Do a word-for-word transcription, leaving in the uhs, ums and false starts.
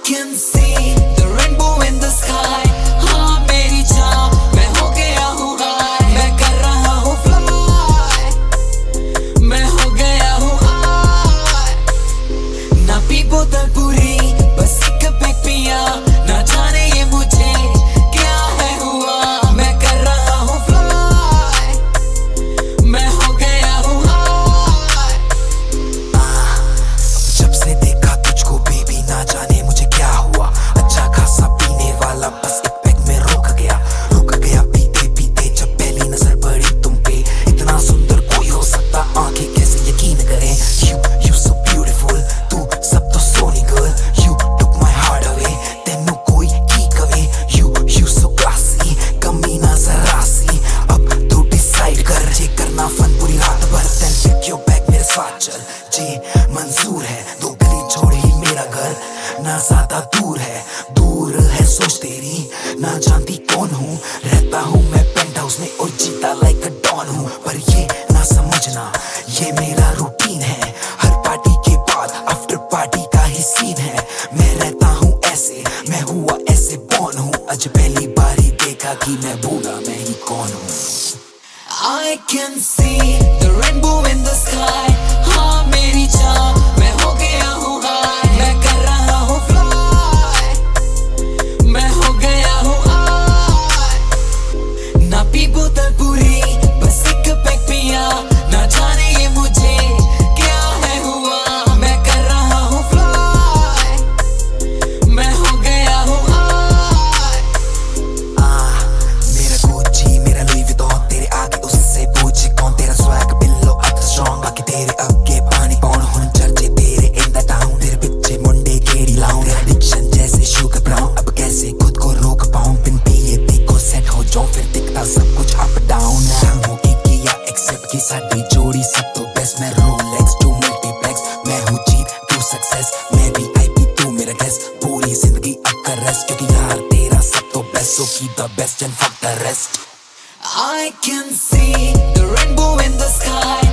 can see the rainbow in the sky. हाँ मेरी जान, मैं हो गया हूँ high. मैं कर रहा हूँ fly. मैं हो गया हूँ high. ना पी बोतल पूरी, बस एक पैक पिया. ना जाने ये मुझे क्या है हुआ. मैं कर रहा हूँ fly. मैं हो गया हूँ high. जब से देखा तुझको बेबी, ना जाने मुझे क्या हुआ. अच्छा खासा पीने वाला, बस एक पैक में रुक गया रुक गया पीते पीते जब पहली नजर पड़ी तुम पे. इतना सुंदर कोई हो सकता, आंखें कैसे यकीन करें. You you so beautiful, तू सब तो Soni girl. You took my heart away, तेनू कोई की कवे. You you so classy, कमी ना जरा सी. अब तू डिसाइड कर, जे करना फन पूरी रात भर. Then pick your bag मेरे साथ चल, जे मंजूर है. दो गली छोड़ ही मेरा घर, ना ज्यादा दूर है. दूर है सोच तेरी, ना जानती कौन हूँ. रहता हूँ मैं पेंट हाउस में और जीता लाइक अ डॉन हूँ. पर ये ना समझना, ये मेरा रूटीन है. हर पार्टी के बाद आफ्टर पार्टी का ही सीन है. मैं रहता हूँ ऐसे, मैं हुआ ऐसे बॉर्न हूँ. आज पहली बार ही देखा कि मैं भूला मैं ही कौन हूँ. I can see the rainbow in the sky. हाँ मेरी जान, मैं हो गया हूँ high. मैं कर रहा हूँ fly. मैं हो गया हूँ high. ना पी बोतल पूरी, बस एक पैक पिया. ना जाने ये मुझे क्या है हुआ. मैं कर रहा हूँ fly. मैं हो गया हूँ high. मेरा गुच्ची मेरा लुई विटॉन, तेरे आगे उससे पूछे कौन. तेरा स्वैग बिल्लो अप स्ट्रॉन्ग, बाकी तेरे आगे पानी कौन. हुन चर्चे तेरे इन द टाउन, तेरे पीछे मुंडे केड़ी लाऊं. तेरा डिक्शन जैसे शुगर ब्राउन, अब कैसे खुद को रोक पाऊं. बिन पिए देखो सेट हो जाऊं, फिर दिखता सब कुछ अप डाउन. हो के किया एक्सेप्ट की साडी जोड़ी सब तो बेस्ट. मैं रोलेक्स टू मल्टीप्लेक्स, मैं हूँ जीत तू सक्सेस. मैं भी आईपी तू मेरा गेस्ट, पूरी जिंदगी अब कर रेस्ट. क्योंकि यार तेरा सब तो best, so keep the best and fuck the rest. I can see the rainbow in the sky.